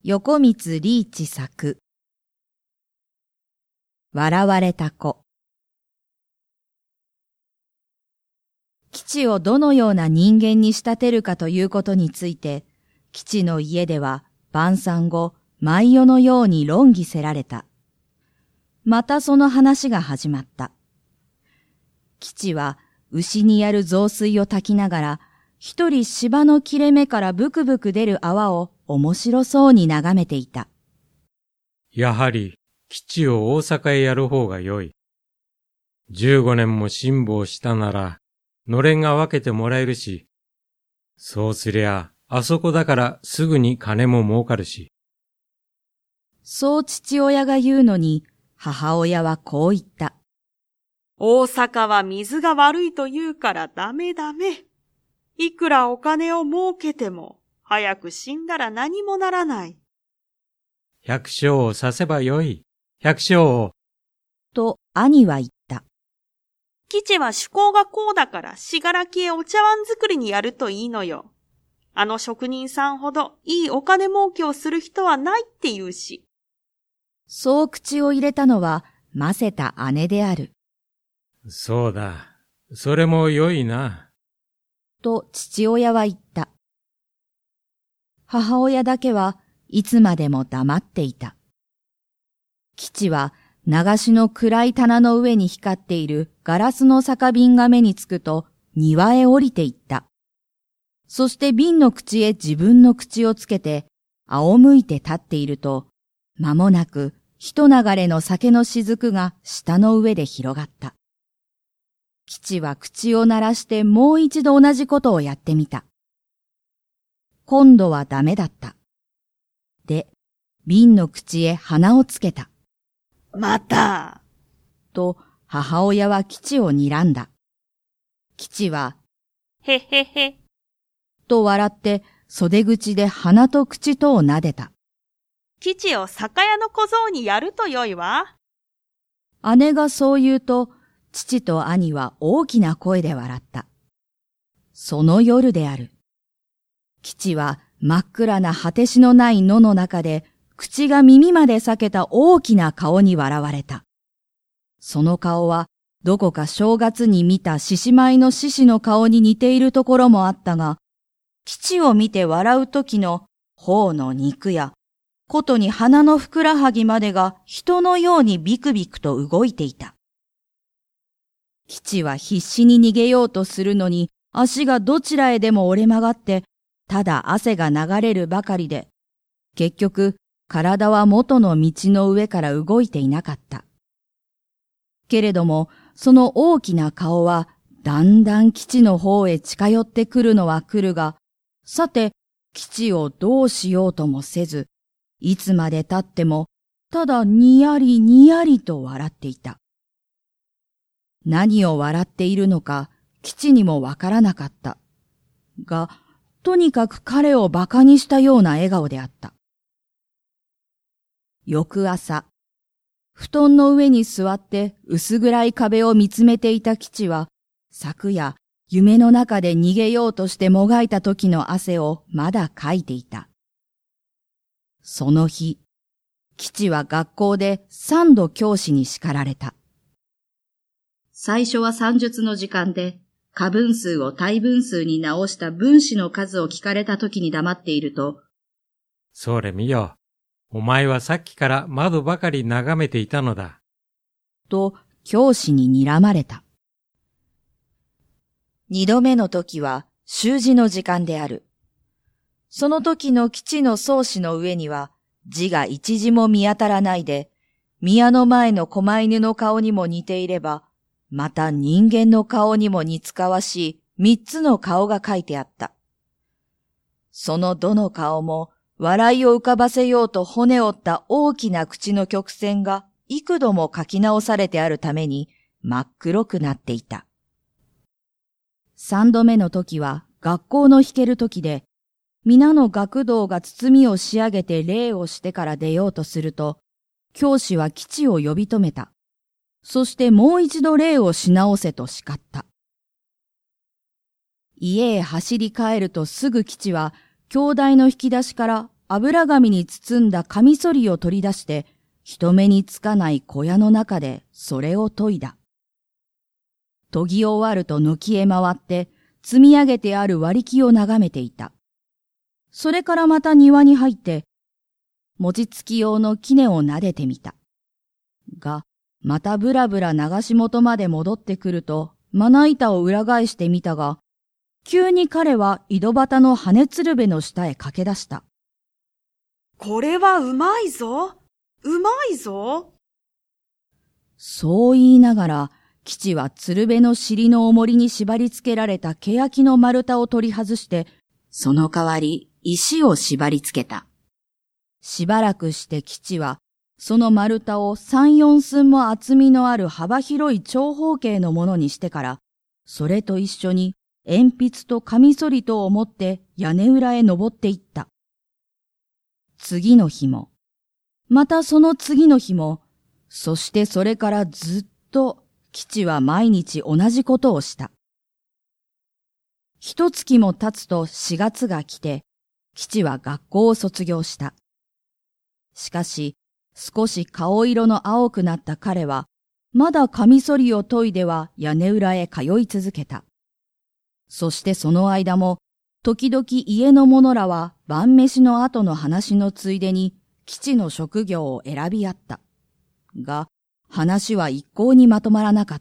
横光リーチ作笑われた子。吉をどのような人間に仕立てるかということについて、吉の家では晩餐後、毎夜のように論議せられた。またその話が始まった。吉は牛にやる雑炊を炊きながら、一人芝の切れ目からブクブク出る泡を面白そうに眺めていた。 やはり、吉を大阪へやる方がよい。15年も辛抱したなら、のれんが分けてもらえるし、そうすりゃ、あそこだからすぐに金も儲かるし。 そう父親が言うのに、母親はこう言った。 大阪は水が悪いと言うからダメ。いくらお金を儲けても、早く死んだら何もならない。 百姓をさせばよい。百姓を。 と兄は言った。 吉は趣向がこうだから信楽へお茶碗作りにやるといいのよ。あの職人さんほどいいお金儲けをする人はないって言うし。 そう口を入れたのは、ませた姉である。 そうだ。それもよいな。 と父親は言った。母親だけはいつまでも黙っていた。吉は流しの暗い棚の上に光っているガラスの酒瓶が目につくと庭へ降りていった。そして瓶の口へ自分の口をつけて仰向いて立っていると、間もなく一流れの酒の雫が舌の上で広がった。吉は口を鳴らしてもう一度同じことをやってみた。今度はダメだった。で、瓶の口へ鼻をつけた。 またと母親は吉を睨んだ。吉は、 へへへ。 と笑って袖口で鼻と口とを撫でた。 吉を酒屋の小僧にやるとよいわ。 姉がそう言うと、父と兄は大きな声で笑った。その夜である。吉は真っ暗な果てしのない野の中で、口が耳まで裂けた大きな顔に笑われた。その顔は、どこか正月に見た獅子舞の獅子の顔に似ているところもあったが、吉を見て笑う時の頬の肉や、ことに鼻のふくらはぎまでが人のようにビクビクと動いていた。吉は必死に逃げようとするのに、足がどちらへでも折れ曲がって、ただ汗が流れるばかりで、結局、体は元の道の上から動いていなかった。けれども、その大きな顔は、だんだん吉の方へ近寄ってくるのは来るが、さて、吉をどうしようともせず、いつまで経っても、ただにやりにやりと笑っていた。何を笑っているのか、吉にもわからなかった。が、とにかく彼を馬鹿にしたような笑顔であった。翌朝、布団の上に座って薄暗い壁を見つめていた吉は、昨夜、夢の中で逃げようとしてもがいた時の汗をまだかいていた。その日、吉は学校で3度教師に叱られた。最初は算術の時間で、過分数を対分数に直した分子の数を聞かれた時に黙っていると、 それ見よ。お前はさっきから窓ばかり眺めていたのだ。 と教師に睨まれた。2度目の時は習字の時間である。その時の吉の草紙の上には字が一字も見当たらないで、宮の前の狛犬の顔にも似ていれば、また人間の顔にも似つかわしい3つの顔が書いてあった。そのどの顔も笑いを浮かばせようと骨折った大きな口の曲線が幾度も書き直されてあるために真っ黒くなっていた。3度目の時は学校の弾ける時で、皆の学童が包みを仕上げて礼をしてから出ようとすると、教師は吉を呼び止めた。そしてもう一度礼をし直せと叱った。家へ走り帰るとすぐ吉は、兄弟の引き出しから油紙に包んだカミソリを取り出して、人目につかない小屋の中でそれを研いだ。研ぎ終わると軒へ回って、積み上げてある割り木を眺めていた。それからまた庭に入って、餅つき用の杵を撫でてみた。が、またぶらぶら流し元まで戻ってくると、まな板を裏返してみたが、急に彼は井戸端の羽鶴瓶の下へ駆け出した。 これはうまいぞ。うまいぞ。 そう言いながら、吉は鶴瓶の尻の重りに縛り付けられた欅の丸太を取り外して、その代わり石を縛り付けた。しばらくして吉は、その丸太を3、4寸も厚みのある幅広い長方形のものにしてから、それと一緒に鉛筆とカミソリとを持って屋根裏へ登っていった。次の日も、またその次の日も、そしてそれからずっと吉は毎日同じことをした。一月も経つと4月が来て、吉は学校を卒業した。しかし、少し顔色の青くなった彼は、まだカミソリを研いでは屋根裏へ通い続けた。そしてその間も、時々家の者らは晩飯の後の話のついでに、吉の職業を選び合った。が、話は一向にまとまらなかった。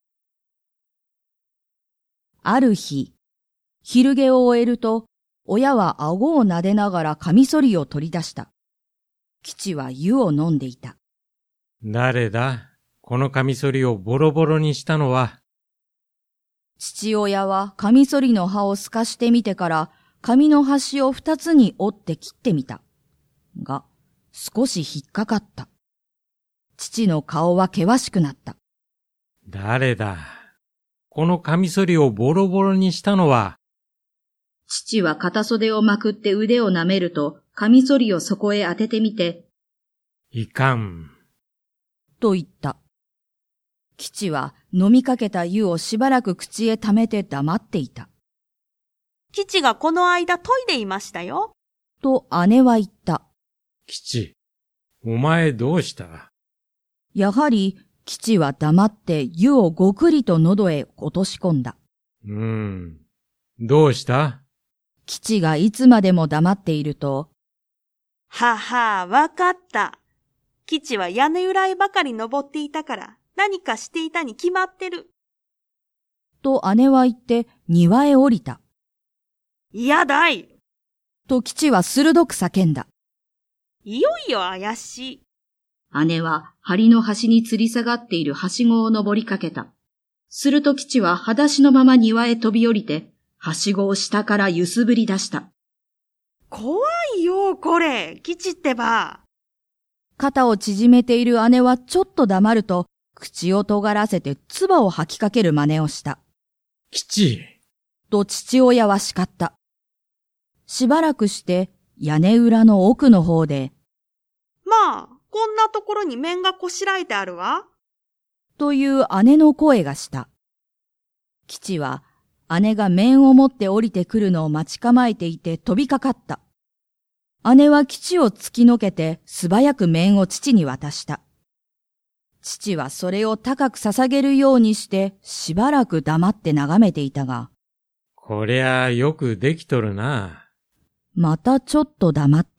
ある日、昼寝を終えると、親は顎を撫でながらカミソリを取り出した。吉は湯を飲んでいた。 誰だ？このカミソリをボロボロにしたのは。 父親はカミソリの刃を透かしてみてから、紙の端を2つに折って切ってみた。が、少し引っかかった。父の顔は険しくなった。 誰だ？このカミソリをボロボロにしたのは。 父は片袖をまくって腕を舐めると、カミソリをそこへ当ててみて、 いかん。 と言った。吉は飲みかけた湯をしばらく口へ溜めて黙っていた。 吉がこの間研いでいましたよ。 と姉は言った。 吉、お前どうした？ やはり吉は黙って湯をごくりと喉へ落とし込んだ。 どうした？ 吉がいつまでも黙っていると、 はは、わかった。吉は屋根裏へばかり登っていたから何かしていたに決まってる。 と姉は言って庭へ降りた。 いやだい。 と吉は鋭く叫んだ。 いよいよ怪しい。 姉は梁の端に吊り下がっているはしごを登りかけた。すると吉は裸足のまま庭へ飛び降りて、はしごを下から揺すぶり出した。 怖いよ、これ、吉ってば。 肩を縮めている姉はちょっと黙ると、口を尖らせて唾を吐きかける真似をした。 吉！ と父親は叱った。しばらくして屋根裏の奥の方で、 まあ、こんなところに面がこしらえてあるわ。 という姉の声がした。吉は姉が面を持って降りてくるのを待ち構えていて飛びかかった。姉は吉を突きのけて素早く面を父に渡した。父はそれを高く捧げるようにしてしばらく黙って眺めていたが、 こりゃよくできとるな。 またちょっと黙って、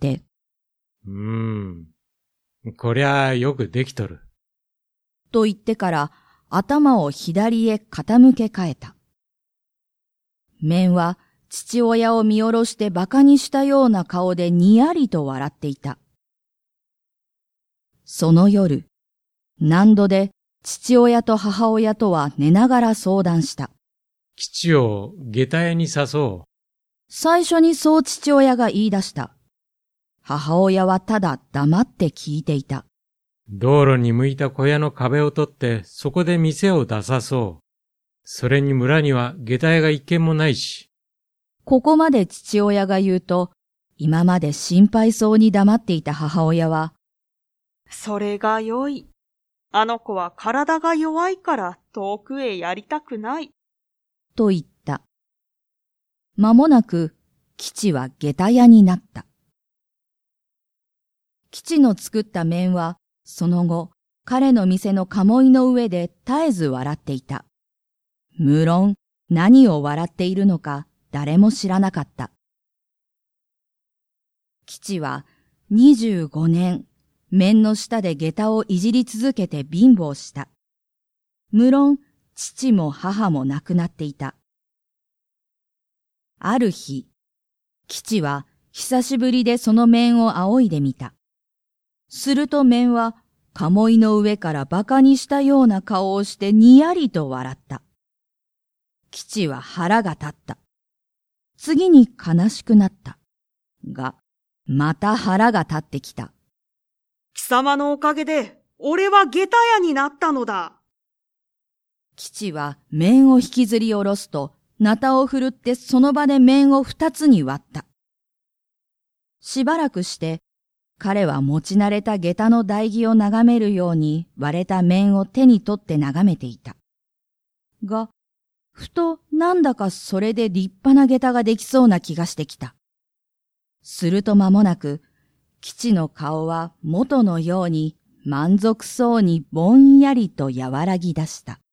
こりゃよくできとる。 と言ってから頭を左へ傾け替えた。面は父親を見下ろして馬鹿にしたような顔でにやりと笑っていた。その夜、何度で父親と母親とは寝ながら相談した。 吉を下駄屋に誘おう。 最初にそう父親が言い出した。母親はただ黙って聞いていた。 道路に向いた小屋の壁を取ってそこで店を出さそう。それに村には下駄屋が一軒もないし。 ここまで父親が言うと、今まで心配そうに黙っていた母親は、 それがよい。あの子は体が弱いから遠くへやりたくない。 と言った。間もなく、吉は下駄屋になった。 吉の作った面は、その後、彼の店の鴨居の上で絶えず笑っていた。無論、何を笑っているのか誰も知らなかった。吉は25年、面の下で下駄をいじり続けて貧乏した。無論、父も母も亡くなっていた。ある日、吉は久しぶりでその面を仰いでみた。すると面は鴨居の上から馬鹿にしたような顔をしてにやりと笑った。吉は腹が立った。次に悲しくなった。が、また腹が立ってきた。 貴様のおかげで、俺は下駄屋になったのだ。 吉は面を引きずり下ろすと、なたを振るってその場で面を二つに割った。しばらくして、彼は持ち慣れた下駄の台木を眺めるように割れた面を手に取って眺めていた。が、ふとなんだかそれで立派な下駄ができそうな気がしてきた。すると間もなく、吉の顔は元のように満足そうにぼんやりと和らぎ出した。